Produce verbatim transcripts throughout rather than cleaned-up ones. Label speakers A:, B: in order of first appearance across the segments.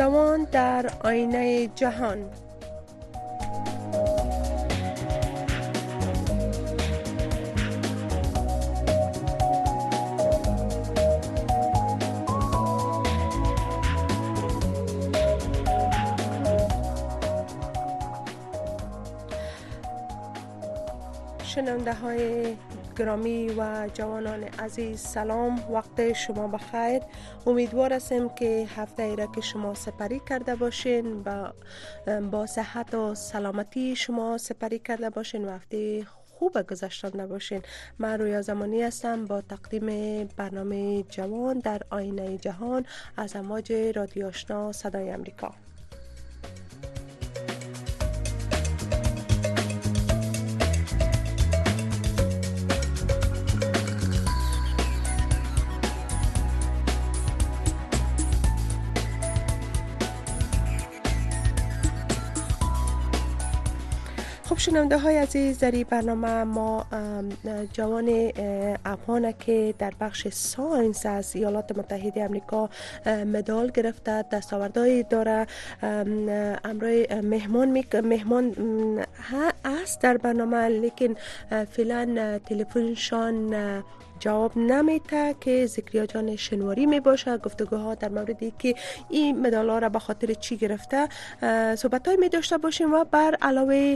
A: جوان در آینه جهان. شنونده های گرامی و جوانان عزیز، سلام، وقت شما بخیر. امیدوار هستم که هفته ای را که شما سپری کرده باشین با با صحت و سلامتی شما سپری کرده باشین و هفته خوب گذشتانده باشین. من رویا زمانی هستم با تقدیم برنامه جوان در آینه جهان از امواج رادیو آشنا صدای امریکا. خب شنونده های عزیز، در این برنامه ما جوان افغان که در بخش ساینس از ایالات متحده آمریکا مدال گرفته، دستاوردهایی داره، امروز مهمان میک مهمان هست در برنامه، لیکن فعلا تلفنشان جواب نمیده که ذکریا جان شنواری می باشه. گفتگوها در موردی که این مدال‌ها را به خاطر چی گرفته صحبت‌های می داشته باشیم و بر علاوه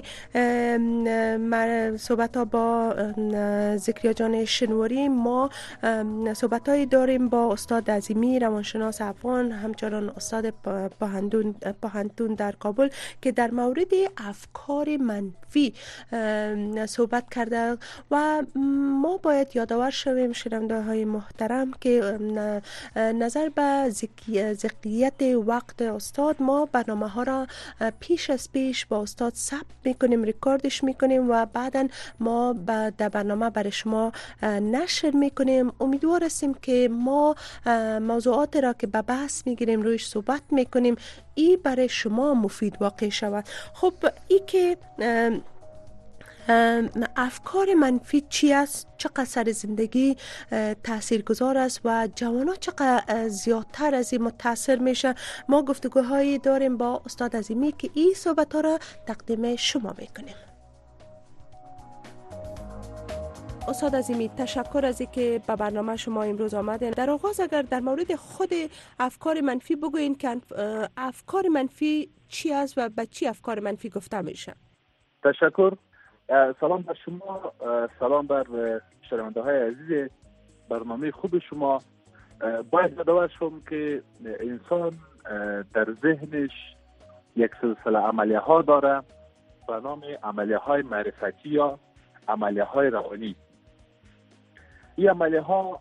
A: صحبت‌ها با ذکریا جان شنواری ما صحبت‌هایی داریم با استاد عظیمی روانشناس افغان، همچنان استاد پاهندون پاهندون در کابل که در مورد افکار منفی صحبت کرده و ما باید یادآور شویم شنونده های محترم که نظر به ذکریت وقت استاد، ما برنامه ها را پیش از پیش با استاد ثبت میکنیم، ریکاردش میکنیم و بعدا ما در برنامه برای شما نشر میکنیم. امیدوار هستیم که ما موضوعات را که به بحث میگیریم رویش صحبت میکنیم ای برای شما مفید واقع شود. خب ای که افکار منفی چی است، چقدر سر زندگی تاثیرگذار است و جوانان چقدر زیادتر از این متاثر میشه، ما گفتگوهایی داریم با استاد عظیمی که این صحبت ها را تقدیم شما میکنیم. استاد عظیمی، تشکر از اینکه به برنامه شما امروز آمدین. در آغاز اگر در مورد خود افکار منفی بگوین که افکار منفی چی است و به چی افکار منفی گفته میشه؟
B: تشکر. سلام بر شما، سلام بر شنونده های عزیز برنامه خوب شما. باید یادآور شم که انسان در ذهنش یک سلسله عملیه ها داره به نام عملیه های معرفتی یا عملیه های روانی. این عملیه ها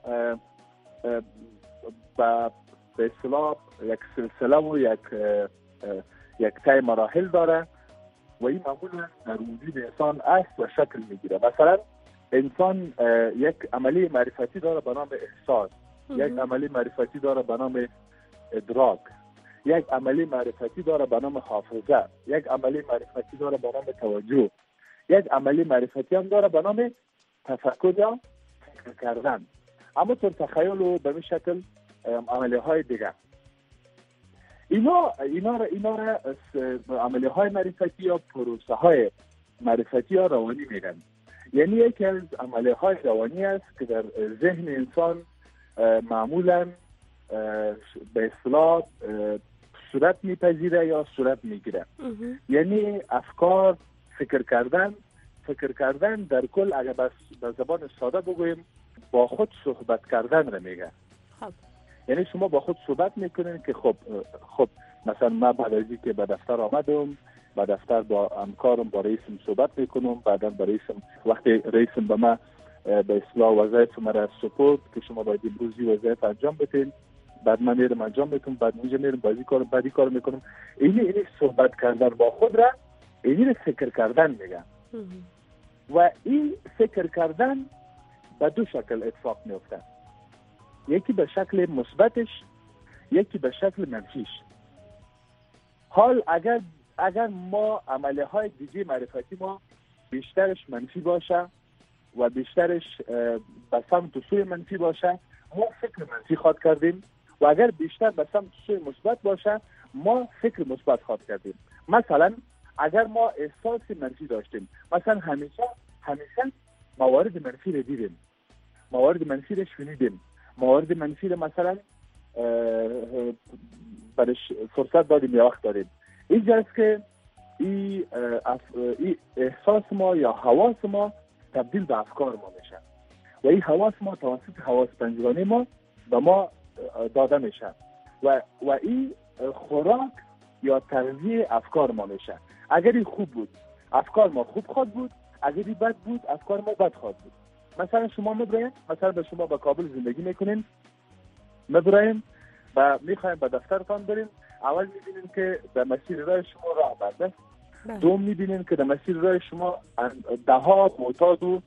B: به اصطلاح یک سلسله و یک یک طی مراحل داره و این معمولا در وجود انسان اصل و شکل میگیره. مثلا انسان یک عملی معرفتی داره به نام احساس، یک عملی معرفتی داره به نام ادراک، یک عملی معرفتی داره به نام حافظه، یک عملی معرفتی داره به نام توجه، یک عملی معرفتی هم داره به نام تفکر یا فکر کردن. اما طور تخیل و به این شکل عملی های دیگه. اینا اینا را اینا را عملیه های معرفتی یا پروسه های معرفتی یا روانی میگن. یعنی یکی از عملیه های روانی است که در ذهن انسان معمولا به اصطلاح صورت میپذیره یا صورت میگیره. یعنی افکار، فکر کردن فکر کردن در کل اگر به زبان ساده بگوییم با خود صحبت کردن را میگه. یعنی شما با خود صحبت میکنین که خب خب مثلا من بعد از اینکه به دفتر آمدم، به دفتر با همکارم با رئیسم صحبت میکنم، بعدا با رئیسم وقتی رئیسم به من به اصطلاح وظایف مرا سپرد که شما باید امروزی وظایف انجام بدین، بعد من میرم انجام میدم، بعد اونجا میرم بازی کارم، بعدی کار میکنم. اینی اینی صحبت کردن با خود را اینی فکر کردن میگن. و این فکر کردن به دو شکل اتفاق میفته، یکی به شکل مثبتش، یکی به شکل منفیش. حال اگر اگر ما عملیه های دیگه معرفتی ما بیشترش منفی باشه و بیشترش به سمت و سوی منفی باشه، ما فکر منفی خواد کردیم، و اگر بیشتر به سمت و سوی مثبت باشه ما فکر مثبت خواهد کردیم. مثلا اگر ما احساس منفی داشتیم، مثلا همیشه همیشه موارد منفی رو دیدیم، موارد منفی رو شنیدیم، موارد منفی رو مثلا برش فرصت دادیم یا وقت داریم. اینجاست که این ای احساس ما یا حواس ما تبدیل به افکار ما میشه و این حواس ما توسط حواس پنجگانه ما به ما داده میشه و و این خوراک یا تغذیه افکار ما میشه. اگر این خوب بود افکار ما خوب خواهد بود، اگر این بد بود افکار ما بد خواهد بود. مثلا شما میبرین، مثلا به شما به کابل زندگی میکنین، میبرین و میخواین به دفترتان برین، اول میبینین که در مسیر راه شما راه بند است. دوم میبینین که در مسیر راه شما ده ها معتاد و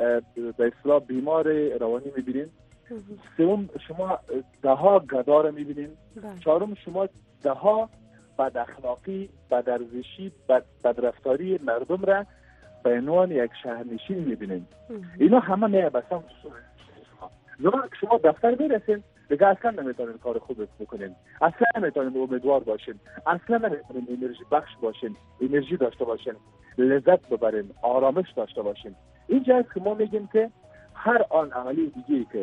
B: به اصطلاح بیمار روانی میبینین. سوم شما ده ها گدار میبینین. چهارم شما ده ها بد اخلاقی، بد ارزشی، بد رفتاری مردم را به عنوان یک شهرنشین میبینین. اینا همه میه به سمت شما. زمان که شما دفتر میرسین دیگه اصلا نمیتونین کار خوب بکنین، اصلا نمیتونین امیدوار باشین، اصلا نمیتونین انرژی بخش باشین، انرژی داشته باشین، لذت ببرین، آرامش داشته باشین. اینجاست که ما میگیم که هر آن عملی دیگه که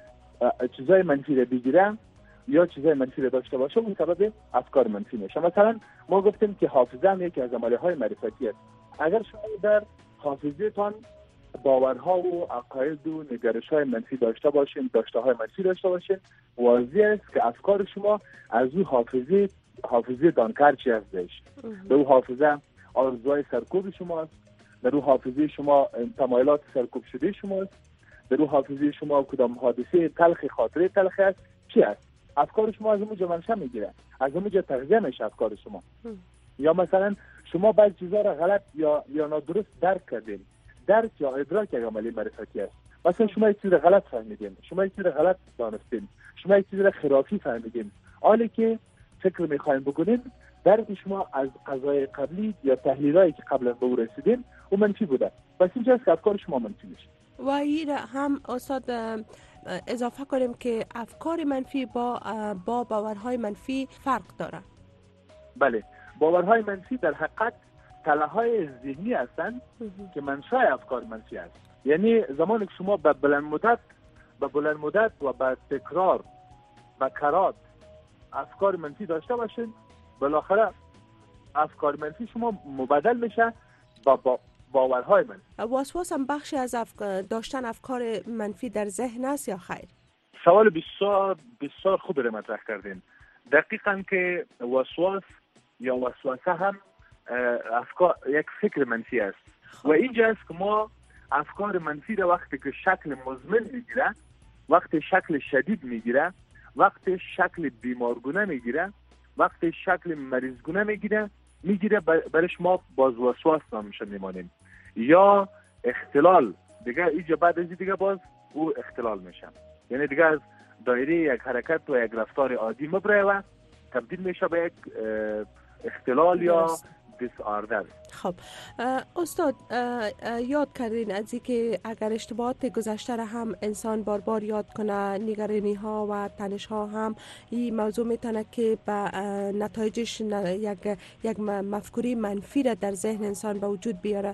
B: چیزای منفی رو بگیره یا چیزای منفی رو داشته باشه اون سبب افکار منفی میشه. مثلا ما گفتیم که حافظه هم یکی از عملهای معرفتی است. اگر شما در حافظه تان باورها و عقاید و نگرش‌های منفی داشته باشین، داشته‌های منفی داشته باشین، واضح است که افکار شما از اون حافظه حافظه دانکرچی هستش. به اون حافظه آرزوهای سرکوب شماست، در اون حافظه شما تمایلات سرکوب شده شماست، در اون حافظه شما کدام حادثه تلخ خاطره تلخ است چی است؟ افکار شما از اونجا منشأ میگیره، از اونجا تغذیه میشه افکار شما. یا مثلا شما بعضی چیزا را غلط یا یا نادرست درک کردین. درک یا ادراک یک عملی معرفتی است. مثلا شما یک چیز را غلط فهمیدین، شما یک چیز را غلط دانستین، شما یک چیز را خرافی فهمیدین، حالی که فکر میخواین بکنین درک شما از قضای قبلی یا تحلیلایی که قبلا به او رسیدین او منفی بوده. پس اینجاست که افکار شما منفی میشه.
A: و این هم استاد اضافه کنیم که افکار منفی با با باورهای منفی فرق داره.
B: بله، باورهای منفی در حقیقت تله‌های ذهنی هستند که منشأ افکار منفی است. یعنی زمانی که شما به بلند مدت به بلند مدت و به تکرار و کرات افکار منفی داشته باشین، بالاخره افکار منفی شما مبدل میشه با, با باورهای منفی.
A: وسواس هم بخشی از افکار داشتن افکار منفی در ذهن است یا خیر؟
B: سوال بسیار بسیار خوب رو مطرح کردین. دقیقاً که وسواس یا وسوسه هم افکار یک فکر منفی است. و اینجاست که ما افکار منفی را وقتی که شکل مزمن میگیره، وقتی شکل شدید میگیره، وقتی شکل بیمارگونه میگیره، وقتی شکل مریضگونه میگیره میگیره برش ما باز وسواس نامش میمانیم یا اختلال. دیگه اینجا بعد از دیگه باز او اختلال میشه، یعنی دیگه از دایره یک حرکت و یک رفتار عادی مبره و تبدیل میشه به یک اختلال یا دیساردر.
A: خب استاد یاد کردین از اینکه اگر اشتباهات گذشته را هم انسان بار بار یاد کنه، نگرانی ها و تنش ها هم این موضوع میتونه که به نتایجش یک یک مفکوری منفی را در ذهن انسان به وجود بیاره.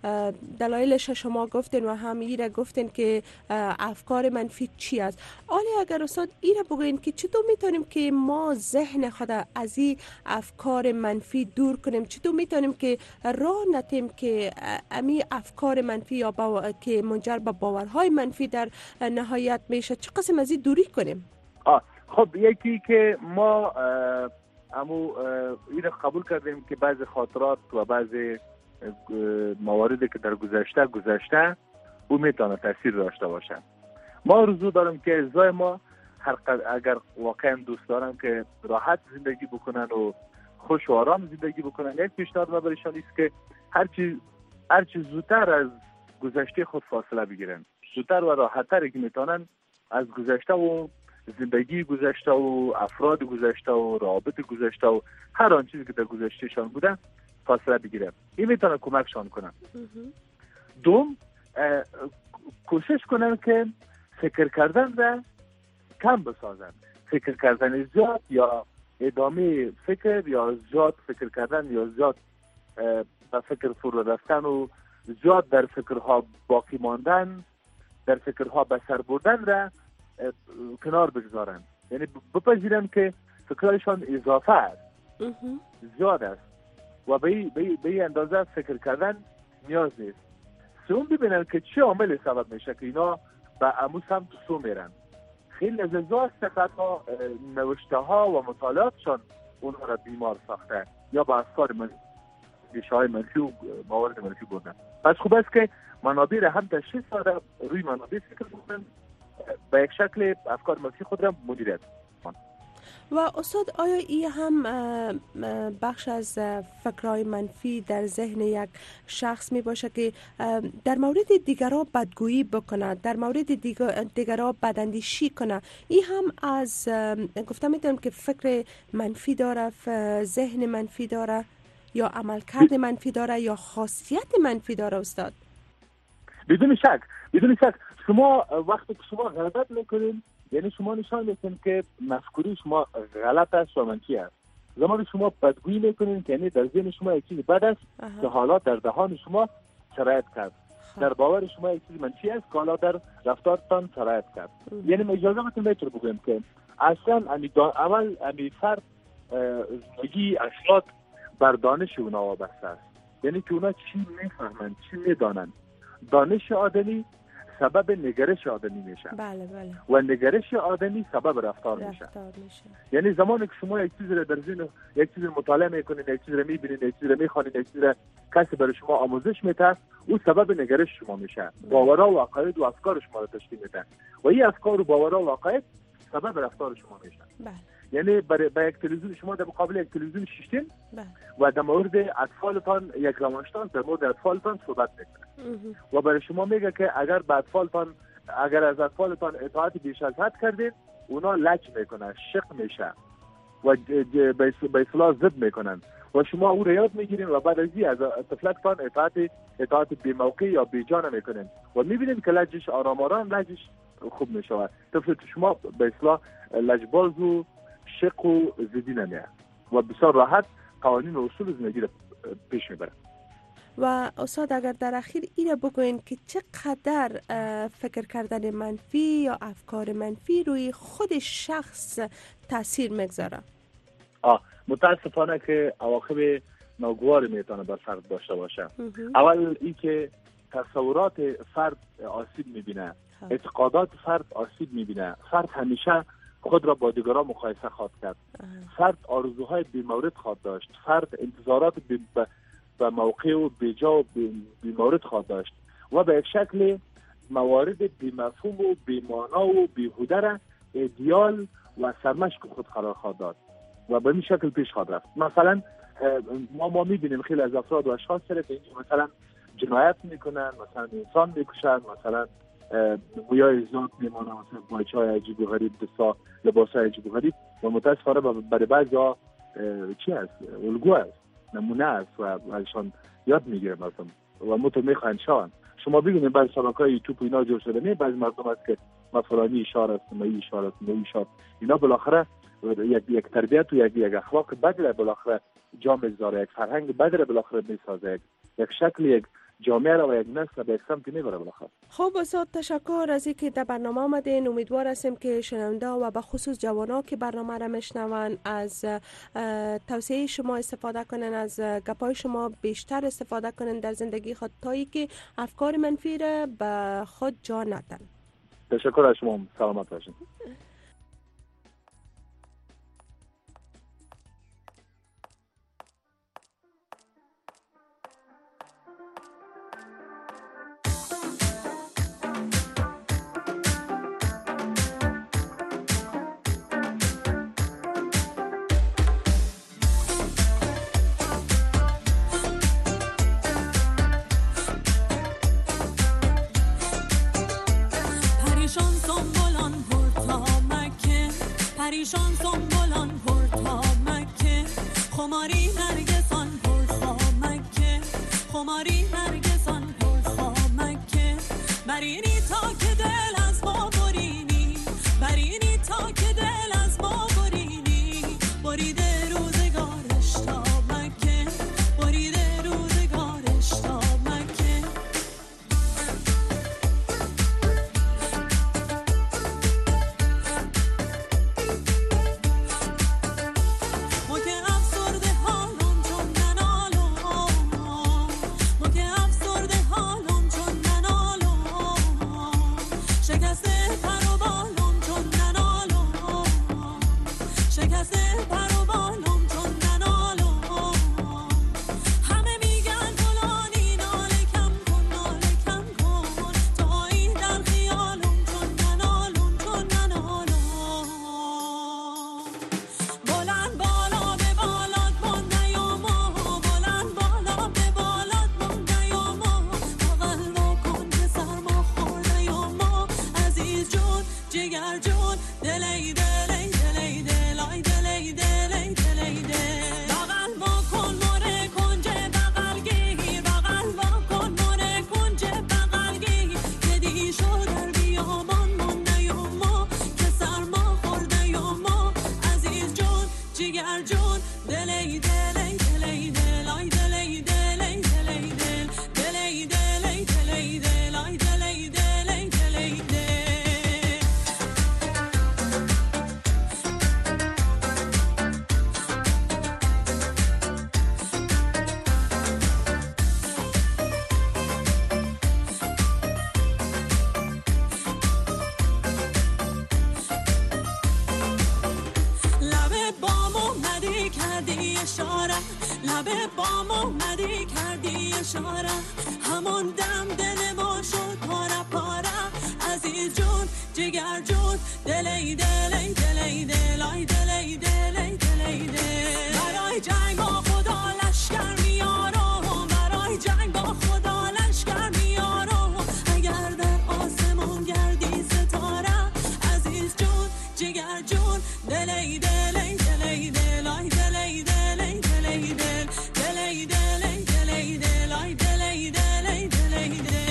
A: دلایلش شما گفتین و هم این را گفتین که افکار منفی چی است. ولی اگر استاد این را بگوین که چطور میتونیم که ما ذهن خود از این افکار منفی دور کنیم، چطور میتونیم که راه نتیم که امی افکار منفی یا باور که منجر به باورهای منفی در نهایت میشه چه قسم از این دوری کنیم؟
B: آه خب یکی که ما امو این قبول کردیم که بعضی خاطرات و بعضی مواردی که در گذشته گذشته او میتونه تاثیر داشته باشه. ما آرزو دارم که اعضای ما هر اگر واقعا دوست دارن که راحت زندگی بکنن و خوش و آرام زندگی بکنن، یک پیشنهاد ما برشان است که هر چی هر چی زودتر از گذشته خود فاصله بگیرن، زودتر و راحت‌تر که میتونن از گذشته و زندگی گذشته و افراد گذشته و روابط گذشته و هر آن چیزی که در گذشتهشان بوده فاصله بگیرن. این میتونه کمکشان کنه. دوم، کوشش کنن که فکر کردن را کم بسازن. فکر کردن زیاد یا ادامه فکر یا زیاد فکر کردن یا زیاد به فکر فرو رفتن و زیاد در فکرها باقی ماندن، در فکرها به سر بردن را کنار بگذارن. یعنی بپذیرن که فکرهایشان اضافه است، زیاد است و به این اندازه فکر کردن نیاز نیست. سوم ببینن که چه عامل سبب میشه که اینا به امو سمت سو میرن. خیلی از ازاز ها نوشته ها و مطالعاتشان اونها را بیمار ساخته یا با افکار منفی ریشه های منفی و موارد منفی بردن. پس خوب است که منابع را هم تشخیص داده، روی منابع فکر کنن، به یک شکل افکار منفی خود را مدیریت کنن.
A: و استاد آیا این هم بخش از فکرهای منفی در ذهن یک شخص می باشه که در مورد دیگران بدگویی بکنه، در مورد دیگران بداندیشی کنه؟ این هم از گفتم میتونم که فکر منفی داره، ذهن منفی داره یا عملکرد منفی داره یا خاصیت منفی داره استاد؟
B: بدون شک بدون شک شما وقتی که شما غلط میکنین یعنی شما نشان میدین که مفکوری شما غلط است و منفی است. زمانی شما بدگویی میکنین که یعنی در ذهن شما یک چیز بد است که حالا در دهان شما سرایت کرد، در باور شما یک چیز منفی است که حالا در رفتارتان سرایت کرد. یعنی اجازه بدین میتونه بگویم که اصلا امی عمل امی فرد زندگی افراد بر دانش اونا وابسته است. یعنی که اونا چی میفهمند، چی میدانند. دانش آدمی سبب نگرش آدمی میشه.
A: بله بله.
B: و نگرش آدمی سبب رفتار,
A: رفتار
B: میشه.
A: میشه.
B: یعنی زمانی که شما یک چیز را در ذهن یک چیز مطالعه میکنید، یک چیز را میبینید، یک چیز را میخوانید، یک چیز را کسی برای شما آموزش میده، او سبب نگرش شما میشه. باورها و عقاید و افکار شما را تشکیل میده و این افکار و باورها و عقاید سبب رفتار شما میشه.
A: بله.
B: یعنی برای با یک تلویزیون شما در مقابل یک تلویزیون شیشتین و در مورد اطفالتان یک روانشناس در مورد اطفالتان صحبت میکنه و برای شما میگه که اگر به اطفالتان اگر از اطفالتان اطاعت بیش از حد کردید اونا لج میکنن، شق میشه و به اصطلاح ضد میکنن و شما او را یاد میگیرین و بعد از این از طفلتان اطاعت اطاعت بی موقع یا بی جا نمیکنین و میبینین که لجش آرام آرام لجش خوب میشه. طفل شما به اصطلاح لجباز و شق و زدی نمیه و بسیار راحت قوانین و اصول زندگی را پیش میبره.
A: و استاد اگر در اخیر ایره بگوین که چقدر فکر کردن منفی یا افکار منفی روی خود شخص تاثیر میگذاره؟
B: آه متاسفانه که عواقب ناگواری میتونه بر فرد داشته باشه. اول ای که تصورات فرد آسیب میبینه، اعتقادات فرد آسیب میبینه. فرد همیشه خود را با دیگران مقایسه خواهد کرد. فرد آرزوهای بی‌مورد خواهد داشت. فرد انتظارات بی به موقع و بیجا و بیمورد خواهد داشت و به یک شکل موارد بیمفهوم و بیمانا و بیهوده را ایدیال و سرمشق خود قرار خواهد داد و به این شکل پیش خواهد رفت. مثلا ما ما میبینیم خیلی از افراد و اشخاص سره که مثلا جنایت میکنن، مثلا انسان میکشن، مثلا گویای ذات میمانن، مثلا بایچهای عجیب و غریب، دستا لباسهای عجیب و غریب و متاسفانه برای بعضیا چی هست؟ الگو است، نمونه است و ازشان یاد میگیره مردم و متو میخواین شان. شما ببینید بعضی شبکه‌های یوتیوب و اینا جور شده، نه بعضی مردم هست که مثلا اشاره است، نه اشاره است، نه اشاره. اینا بالاخره یک یک تربیت و یک یک اخلاق بدله بالاخره جا میذاره، یک فرهنگ بدله بالاخره میسازه، یک شکل یک جامعه را و یک نسل به یک سمت میبره بالاخره.
A: خب استاد تشکر از اینکه در برنامه آمدین. امیدوار هستیم که شنونده و به خصوص جوانان که برنامه را میشنون از توصیه شما استفاده کنن، از گپای شما بیشتر استفاده کنن در زندگی خود تا اینکه افکار منفی را به خود جا ندن.
B: تشکر از شما، سلامت باشین.
C: پریشان سنبولان پر تا مکه، خماری نرگسان پر تا مکه، خماری نرگسان پر تا مکه. برینی تا که دل از ما برینی، برینی تا که دل از ما برینی، بریده روزگارش تا مکه، بریده روزگارش تا مکه. ما که افسرده حالم چون ننالم، ما که افسرده حالم چون ننالم، شکسته پر و بالم چون ننالم، شکسته پر و بالم چون ننالم. همه میگن فلانی ناله کم کن، ناله کم کن، تا این در خیالم چون ننالم، چون ننالم. بلند بالا به بالات من نیاما، بلند بالا به بالات من نیاما، بغل کن که سرما خورده یاما، عزیز جون جگر جون دلی دلی دلی دلای دلی دلی دلی دل. بغل کن مره کنجه بغل گیر، بغل کن مره کنجه بغل گیر، که دی شو در بیابان من نیاما، که سرما خورده یاما، عزیز جون جگر جون دلی دلی دلی دلای دلی دلی دلی دل، دلی دلی دلی دلای دلی دلی دلی دل. لب بام اومدی کردی اشاره، لب بام اومدی کردی اشاره، همون دم دل ما شد پاره پاره، عزیز جون جگر جون دلی دلی دلی دلای دلی دلی دلی دل. برای جنگ با خدا لشکر میارم، برای جنگ با خدا لشکر میارم، اگر در آسمون گردی ستاره، عزیز جون جگر جون دلی دلی دلی دلای دلی دلی دلی دل، دلی دلی دلی دلای دلی دلی دلی دل.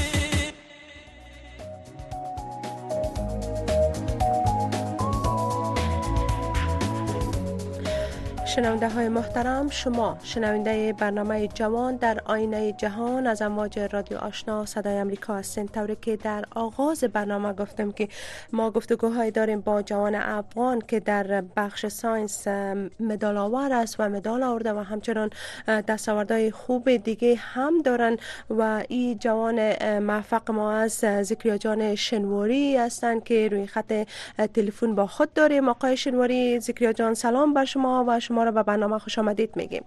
A: شنونده های محترم، شما شنونده برنامه جوان در آینه جهان از امواج رادیو آشنا صدای امریکا هستین. طوری که در آغاز برنامه گفتم که ما گفتگوهای داریم با جوان افغان که در بخش ساینس مدال آور است و مدال آورده و همچنان دستاوردهای خوب دیگه هم دارن و این جوان موفق ما از ذکریا جان شنواری هستند که روی خط تلفن با خود داریم. آقای شنواری، ذکریا جان سلام بر شما و شما را به برنامه خوش آمدید میگیم.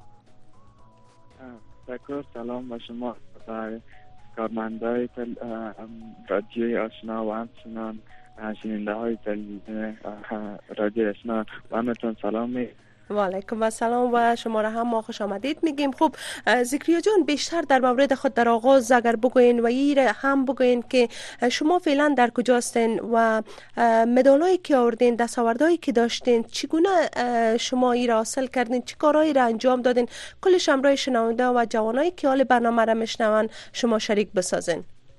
D: تشکر. سلام به شما و کارمندای رادیوی آشنا و همچنان شنونده های تلویزیون رادیوی آشنا و همتون سلام میگم.
A: و علیکم السلام و شما را هم ما خوش آمدید میگیم. خب ذکریا جان، بیشتر در مورد خود در آغاز اگر بگوین و این هم بگوین که شما فعلا در کجاستین و مدالایی که آوردین، دستاوردهایی که داشتین، چگونه شما این را حاصل کردین، چه کارهایی را انجام دادین، کلش همراه شنونده و جوانایی که حال برنامه را میشنون شما شریک بسازین.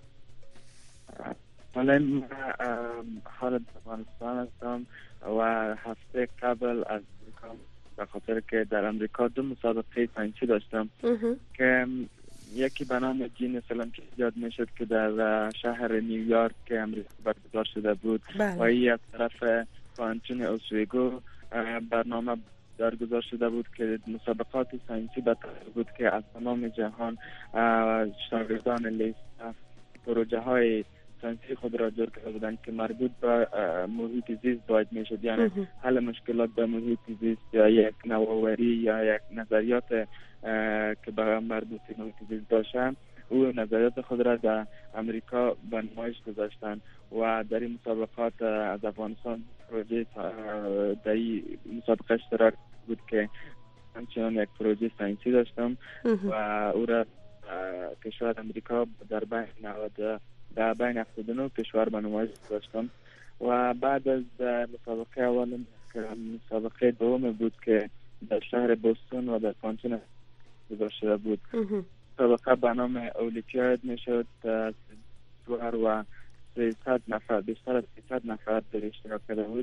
D: حالا من حال افغانستان هستم و هفته قبل از به خاطر که در امریکا دو مسابقه ساینسی داشتم که یکی به نام جین اسلام که یاد میشد که در شهر نیویورک که امریکا برگزار شده بود بله. و این از طرف کانتون اوسویگو برنامه برگزار شده بود که مسابقات ساینسی برگزار بود که از تمام جهان شاگردان لیسانس پروژه های ساینسی خود را جور کرده بودند که مربوط به محیط زیست باید میشد، یعنی حل مشکلات به محیط زیست یا یک نوآوری یا یک نظریات که به مربوط به محیط زیست باشه، او نظریات خود را در امریکا به نمایش گذاشتند و در این مسابقات از افغانستان پروژه در این مسابقه اشتراک بود که همچنان یک پروژه ساینسی داشتم و او را کشور امریکا در بین نود در بین هفتاد و نه کشور به نمایش داشتم و بعد از مسابقه اول مسابقه دوم بود که در شهر بوستون و در کانتون برگزار شده بود. مسابقه به نام اولیمپیاد میشد. دو و سیصد نفر، بیشتر از سیصد نفر در اشتراک کرده بود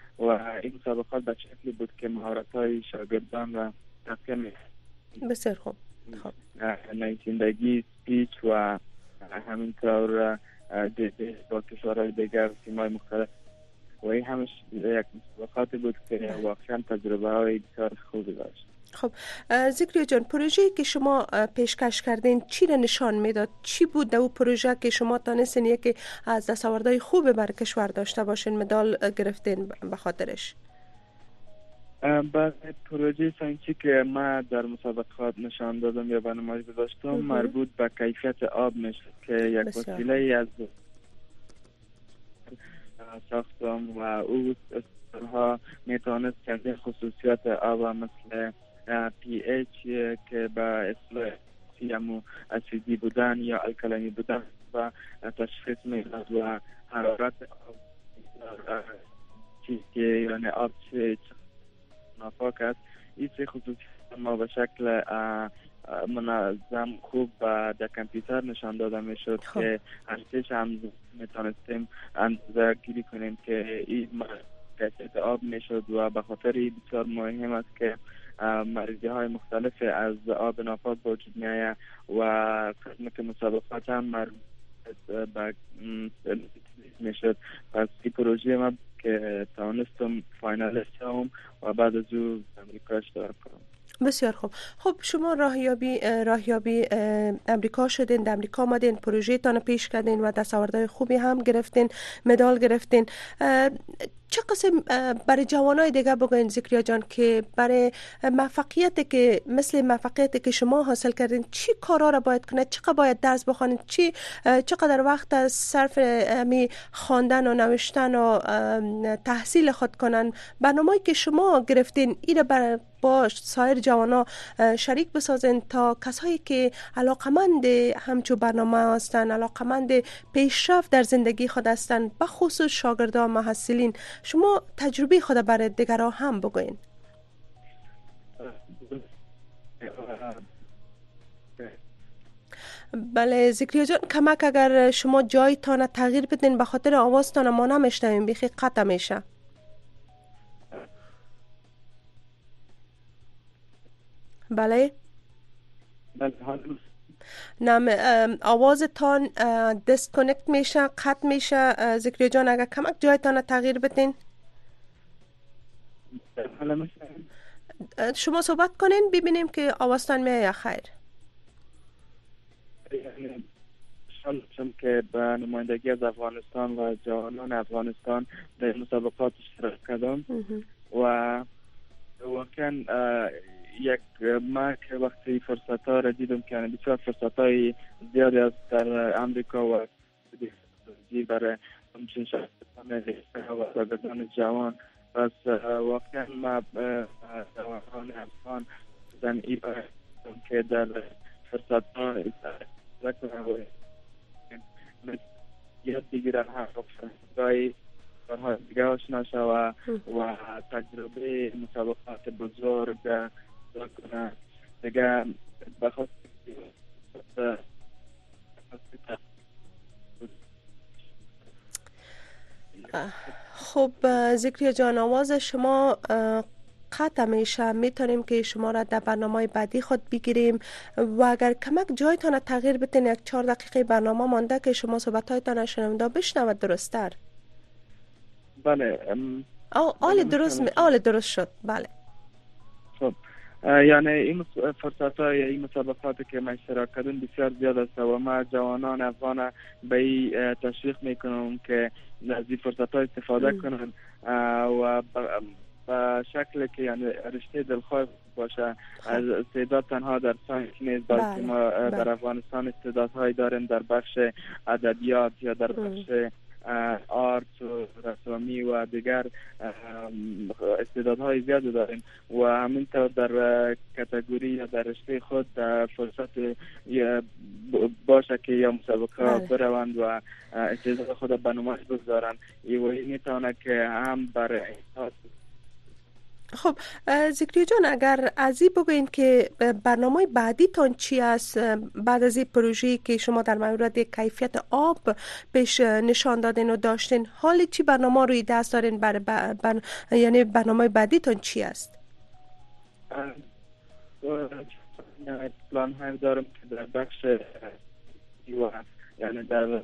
D: و این مسابقات به شکلی بود که مهارت‌های شاگردان را تقویت می‌کرد.
A: بسیار خوب. خب
D: نویسندگی، سپیچ و همینطور با کشورهای دیگر، تیم‌های مختلف و این همش یک مسابقاتی بود که واقعا تجربه های بسیار خوبی داشت.
A: خب ذکریا جان، پروژه‌ای که شما پیشکش کردین چی را نشان میداد؟ چی بود در اون پروژه که شما تانستین یکی از دستاوردهای خوب بر کشور داشته باشین، مدال گرفتین به خاطرش؟
D: بعد پروژه ساینسی که ما در مسابقات نشان دادم یا برنامه‌ای داشتم مربوط به کیفیت آب میشه که یک وسیله از ساختم و او ها میتونست چندین خصوصیات آب مثل پی ایچ که به اصطلاح یمو اسیدی بودن یا الکلینی بودن و تشخیص میداد و حرارت آب چی که یعنی آب چه ناپاک است. این سه خصوصیات ما به شکل منظم خوب در کامپیوتر نشان داده میشد که هرچیش هم میتونستیم اندازه گیری کنیم که این کیفیت آب میشد و به خاطر بسیار مهم است که مریضی های مختلف از آب ناپاک وجود میآید و قسمت مسابقات هم مربوط به میشد. پس این پروژه ما که توانستم فاینالیست هم و بعد از او امریکا اشتراک کنم.
A: بسیار خوب. خب شما راهیابی راهیابی امریکا شدین، در امریکا آمدین، پروژه تان پیش کردین و دستاوردهای خوبی هم گرفتین، مدال گرفتین. چه قسم برای جوانای دیگه بگوین ذکریا جان که برای موفقیتی که مثل موفقیتی که شما حاصل کردین چی کارا را باید کنه، چقدر باید درس بخونین، چی چقدر وقت از صرف می خواندن و نوشتن و تحصیل خود کنن؟ برنامه‌ای که شما گرفتین این بر با سایر جوانا شریک بسازین تا کسایی که علاقمند همچو برنامه هستند، علاقمند پیشرفت در زندگی خود هستند، به خصوص شاگردان محصلین، شما تجربه خود برای دیگران هم بگوین. بله ذکریا جان، کمک اگر شما جایتان تغییر بدین به خاطر آوازتان ما نمیشنویم، بیخی قطع میشه. بله نام آوازتان دیسکانکت میشه، قطع میشه. ذکریا جان اگر کمک جایتان تغییر بدین. شما صحبت کنین ببینیم که آوازتان میاد خیر.
D: شما که به نمایندگی از افغانستان و جوانان افغانستان در مسابقات اشتراک کردم و واقعا یک ما که وقتی فرصت ها را دیدم که بسیار فرصت های زیادی است در امریکا و برای همچنین شخصان و شاگردان جوان، پس واقعا ما جوانان افغان زن ای برای که در فرصت ها استفاده کنند یاد بگیرن هم فرصتهای برهای دیگه آشنا شود و تجربه مسابقات بزرگ کنند دیگه. بخاطر
A: خب ذکریا جان، آواز شما قطع میشه، میتونیم که شما را در برنامه بعدی خود بگیریم و اگر کمک جایتان تغییر بدین، یک چهار دقیقه برنامه مانده که شما صحبت‌هایتان شنونده بشنود درست‌تر.
D: بله
A: آل درست می... آل درست شد. بله
D: خب یعنی این فرصت های این مسابقاتی که من اشتراک کردم بسیار زیاد است و ما جوانان افغان به این تشویق میکنم که از این فرصت ها استفاده کنند و به شکل که یعنی رشته دلخواه باشه. از استعداد تنها در ساینس نیست، بلکه ما در افغانستان استعدادهایی داریم در بخش ادبیات یا در بخش آرت و رسامی و دیگر استعدادهای زیادی داریم و همینطور در کاتگوری یا در رشته خود فرصت باشه که یا مسابقه بروند و استعداد خود به نمایش بگذارند. این میتونه که هم برای
A: خب ذکری جان، اگر از این بگوین که برنامه بعدی تان چی است بعد از این پروژه‌ای که شما در مورد کیفیت آب پیش نشان دادین و داشتین، حالی چی برنامه روی دست دارین؟ بر, بر, بر یعنی برنامه بعدی تان چی است؟
D: پلان های دارم که در بخش دیوار، یعنی در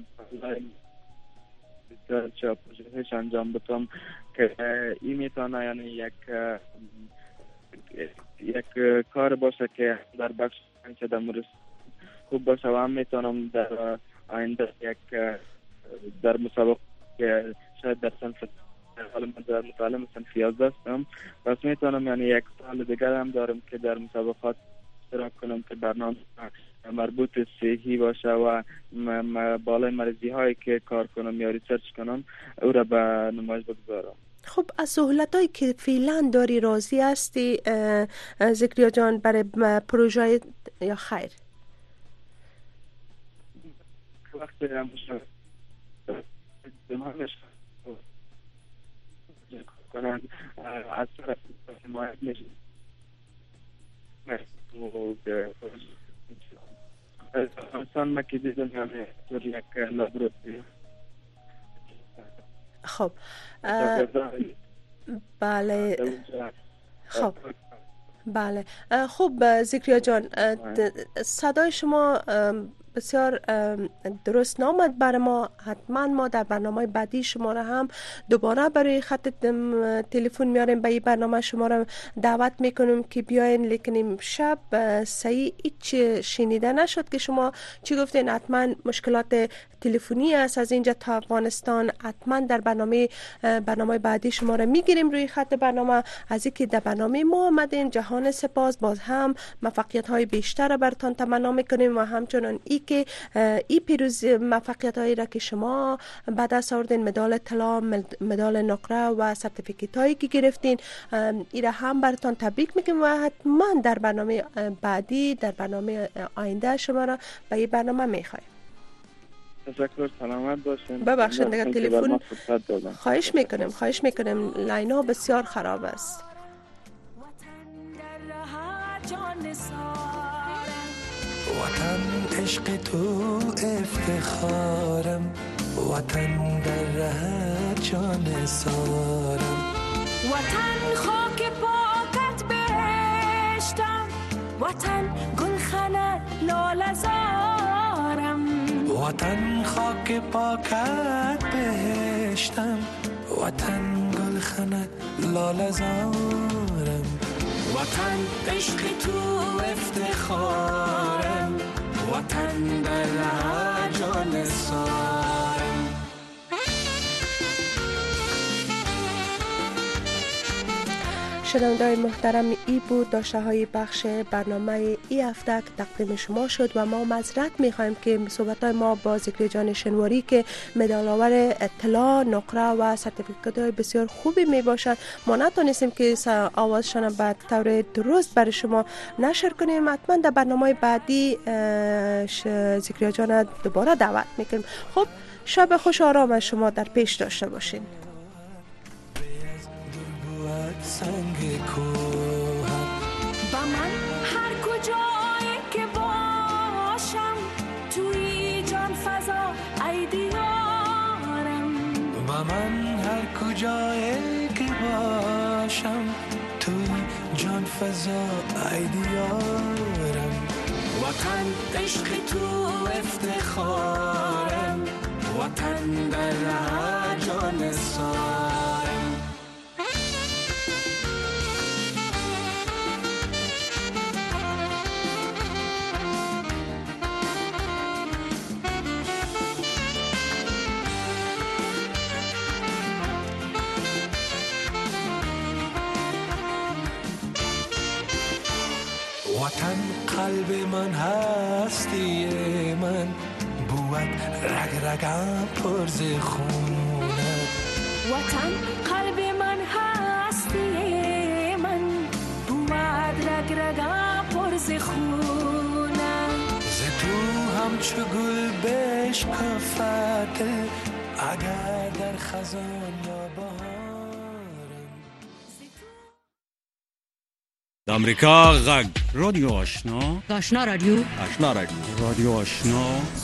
D: چه پروژهش انجام بدم که این میتونه یعنی یک یک کار باشه که در بخش که در مورد خوب باشه و هم میتونم در آینده یک در مسابقه که شاید در صنف حالا من در متعلم صنف یازده هستم، پس میتونم یعنی یک سال دیگر هم دارم که در مسابقات اشتراک کنم که برنامه مربوط صحی باشه و بالای مرضی هایی که کار کنم یا ریسرچ کنم او را به نمایش بگذارم.
A: خب از سهولت هایی که فعلا داری راضی هستی ذکریا جان برای پروژه یا خیر؟
D: وقتی هم کنند از طرف حمایت میشه انسان ما که دیدم همه طور یک لابروتری.
A: خب بله خب بله خب ذکریا جان، صدای شما بسیار درست نامد برای ما. حتما ما در برنامه بعدی شما را هم دوباره برای خط تلفن میاریم، به این برنامه شما را دعوت میکنیم که بیاین. لیکن امشب صحیح هیچ شنیده نشد که شما چی گفتین. حتما مشکلات تلفنی است از اینجا تا افغانستان. حتما در برنامه برنامه بعدی شما را میگیریم روی خط برنامه. از اینکه در برنامه ما آمدین جهان سپاس. باز هم موفقیت های بیشتر را براتون تمنا میکنیم و همچنان ای که ای پیروزی موفقیت هایی را که شما بعد از آوردین، مدال طلا، مدال نقره و سرتیفیکیت هایی که گرفتین، ای را هم براتون تبریک میگم و حتما در برنامه بعدی، در برنامه آینده شما را به این برنامه میخوایم.
D: تشکر، سلامت باشین.
A: ببخشید دیگه تلفن خواهش میکنم خواهش میکنم لاینا بسیار خراب است.
E: وطن عشق تو افتخارم، وطن در ره جان سارم،
C: وطن خاک پاکت بهشتم، وطن گلخنه لاله زارم،
E: وطن خاک پاکت بهشتم، وطن گلخنه لاله زارم، وطن عشق تو افتخارم، وطن در ره جان سارم.
A: شنونده‌های محترم، ای بود داشته های بخش برنامه ای هفته که تقدیم شما شد و ما معذرت میخوایم که صحبت های ما با ذکر جان شنواری که مدال آور طلا، نقره و سرتیفیکات های بسیار خوبی می باشند، ما نتونستیم که آوازشان به طور درست برای شما نشر کنیم. حتما در برنامه بعدی ذکر جان دوباره دعوت میکنیم. خب شب خوش آرام شما در پیش داشته باشین.
E: سنگ کوه
C: با من هر کجایی که باشم، توی جان فضا ای دیارم،
E: با من هر کجایی که باشم، توی جان فضا ای دیارم، وطن عشق تو افتخارم، وطن در ره جان سارم. وطن قلب من هستی من، بود رگ رگم پرز خونه،
C: وطن قلب من هستی من، بود رگ رگم پرز خونه،
E: ز تو همچو گل بشکفته اگر در خزان یا بهار.
F: امریکا غږ رادیو آشنا
G: آشنا رادیو
F: آشنا رادیو رادیو آشنا